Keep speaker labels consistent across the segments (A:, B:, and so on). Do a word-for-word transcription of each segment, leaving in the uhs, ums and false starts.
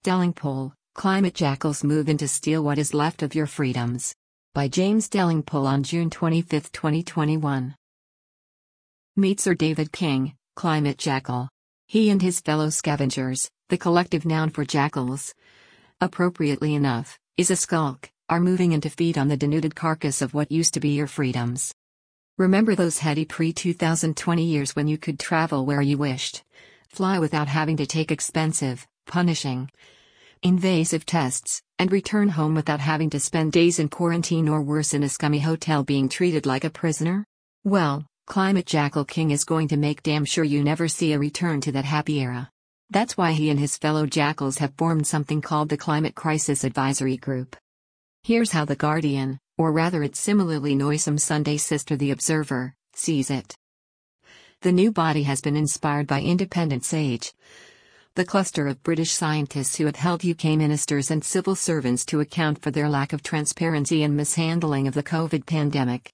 A: Delingpole, Climate Jackals Move in to Steal What Is Left of Your Freedoms. By James Delingpole on June twenty-fifth, twenty twenty-one. Meet Sir David King, Climate Jackal. He and his fellow scavengers, the collective noun for jackals, appropriately enough, is a skulk, are moving in to feed on the denuded carcass of what used to be your freedoms. Remember those heady pre two thousand twenty years when you could travel where you wished, fly without having to take expensive, punishing, invasive tests, and return home without having to spend days in quarantine or worse in a scummy hotel being treated like a prisoner? Well, Climate Jackal King is going to make damn sure you never see a return to that happy era. That's why he and his fellow jackals have formed something called the Climate Crisis Advisory Group. Here's how The Guardian, or rather its similarly noisome Sunday sister The Observer, sees it. The new body has been inspired by Independent SAGE, the cluster of British scientists who have held U K ministers and civil servants to account for their lack of transparency and mishandling of the COVID pandemic.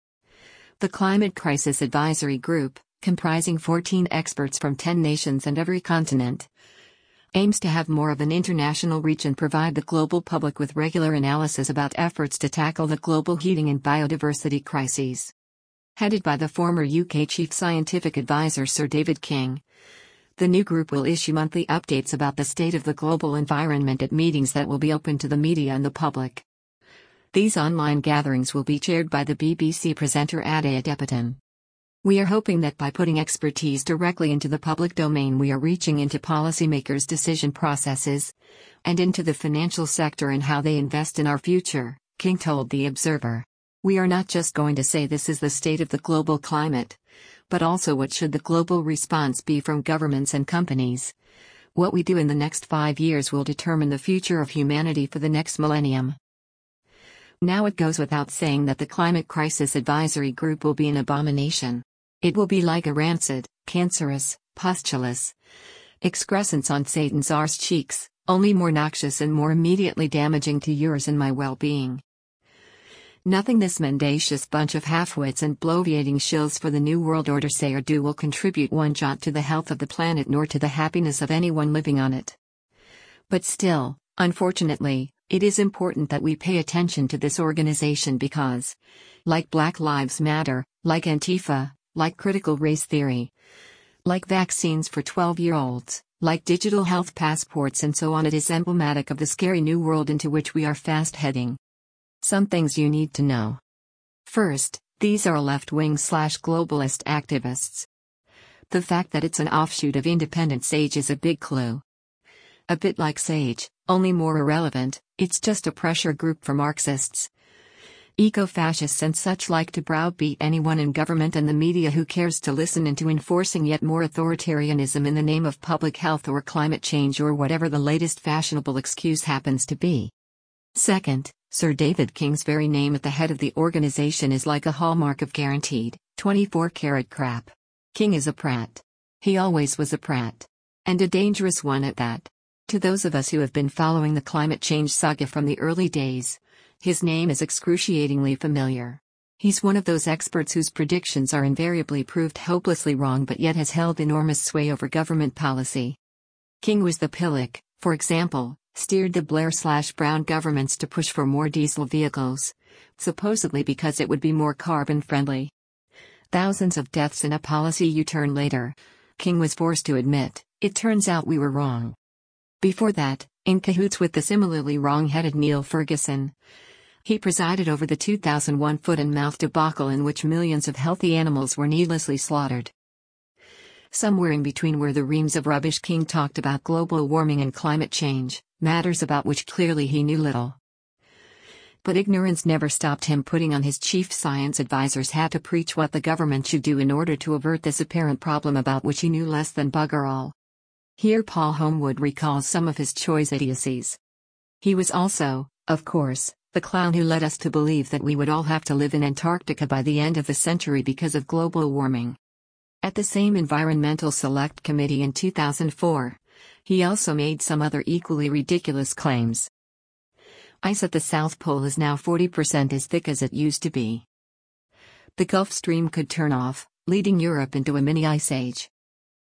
A: The Climate Crisis Advisory Group, comprising fourteen experts from ten nations and every continent, aims to have more of an international reach and provide the global public with regular analysis about efforts to tackle the global heating and biodiversity crises. Headed by the former U K Chief Scientific Advisor Sir David King, the new group will issue monthly updates about the state of the global environment at meetings that will be open to the media and the public. These online gatherings will be chaired by the B B C presenter Ade Adepitan. We are hoping that by putting expertise directly into the public domain we are reaching into policymakers' decision processes, and into the financial sector and how they invest in our future, King told The Observer. We are not just going to say this is the state of the global climate, but also what should the global response be from governments and companies. What we do in the next five years will determine the future of humanity for the next millennium. Now it goes without saying that the Climate Crisis Advisory Group will be an abomination. It will be like a rancid, cancerous, pustulous excrescence on Satan's arse cheeks, only more noxious and more immediately damaging to yours and my well-being. Nothing this mendacious bunch of half-wits and bloviating shills for the New World Order say or do will contribute one jot to the health of the planet nor to the happiness of anyone living on it. But still, unfortunately, it is important that we pay attention to this organization because, like Black Lives Matter, like Antifa, like critical race theory, like vaccines for twelve-year-olds, like digital health passports and so on, it is emblematic of the scary new world into which we are fast heading. Some things you need to know. First, these are left-wing slash globalist activists. The fact that it's an offshoot of Independent SAGE is a big clue. A bit like SAGE, only more irrelevant, it's just a pressure group for Marxists, eco-fascists and such like to browbeat anyone in government and the media who cares to listen into enforcing yet more authoritarianism in the name of public health or climate change or whatever the latest fashionable excuse happens to be. Second, Sir David King's very name at the head of the organization is like a hallmark of guaranteed, twenty-four karat crap. King is a prat. He always was a prat. And a dangerous one at that. To those of us who have been following the climate change saga from the early days, his name is excruciatingly familiar. He's one of those experts whose predictions are invariably proved hopelessly wrong but yet has held enormous sway over government policy. King was the pillock, for example, steered the Blair-slash-Brown governments to push for more diesel vehicles, supposedly because it would be more carbon-friendly. Thousands of deaths in a policy U-turn later, King was forced to admit, it turns out we were wrong. Before that, in cahoots with the similarly wrong-headed Neil Ferguson, he presided over the two thousand one foot-and-mouth debacle in which millions of healthy animals were needlessly slaughtered. Somewhere in between were the reams of rubbish King talked about global warming and climate change, matters about which clearly he knew little. But ignorance never stopped him putting on his chief science advisor's hat to preach what the government should do in order to avert this apparent problem about which he knew less than bugger all. Here Paul Homewood recalls some of his choice idiocies. He was also, of course, the clown who led us to believe that we would all have to live in Antarctica by the end of the century because of global warming. At the same Environmental Select Committee in two thousand four, he also made some other equally ridiculous claims. Ice at the South Pole is now forty percent as thick as it used to be. The Gulf Stream could turn off, leading Europe into a mini ice age.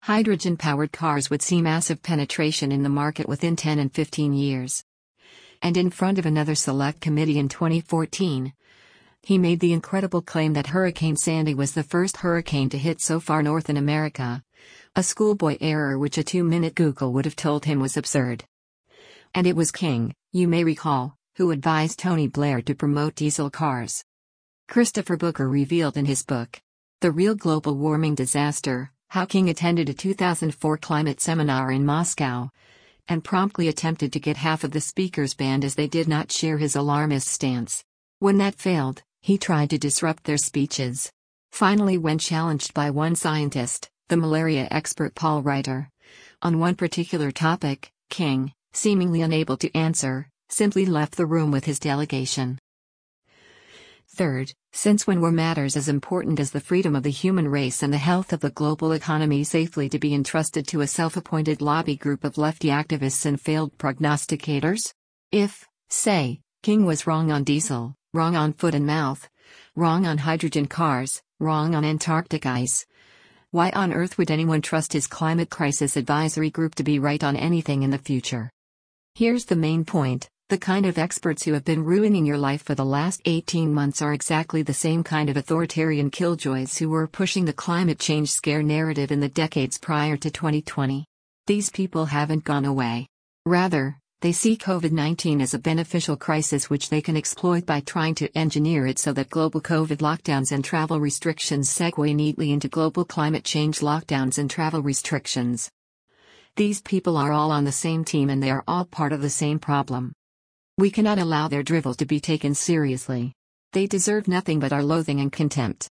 A: Hydrogen-powered cars would see massive penetration in the market within ten and fifteen years. And in front of another select committee in twenty fourteen, he made the incredible claim that Hurricane Sandy was the first hurricane to hit so far north in America. A schoolboy error which a two-minute Google would have told him was absurd. And it was King, you may recall, who advised Tony Blair to promote diesel cars. Christopher Booker revealed in his book, The Real Global Warming Disaster, how King attended a two thousand four climate seminar in Moscow, and promptly attempted to get half of the speakers banned as they did not share his alarmist stance. When that failed, he tried to disrupt their speeches. Finally, when challenged by one scientist, the malaria expert Paul Reiter, on one particular topic, King, seemingly unable to answer, simply left the room with his delegation. Third, since when were matters as important as the freedom of the human race and the health of the global economy safely to be entrusted to a self-appointed lobby group of lefty activists and failed prognosticators? If, say, King was wrong on diesel, wrong on foot and mouth, wrong on hydrogen cars, wrong on Antarctic ice, why on earth would anyone trust his climate crisis advisory group to be right on anything in the future? Here's the main point. The kind of experts who have been ruining your life for the last eighteen months are exactly the same kind of authoritarian killjoys who were pushing the climate change scare narrative in the decades prior to twenty twenty. These people haven't gone away. Rather, they see COVID nineteen as a beneficial crisis which they can exploit by trying to engineer it so that global COVID lockdowns and travel restrictions segue neatly into global climate change lockdowns and travel restrictions. These people are all on the same team and they are all part of the same problem. We cannot allow their drivel to be taken seriously. They deserve nothing but our loathing and contempt.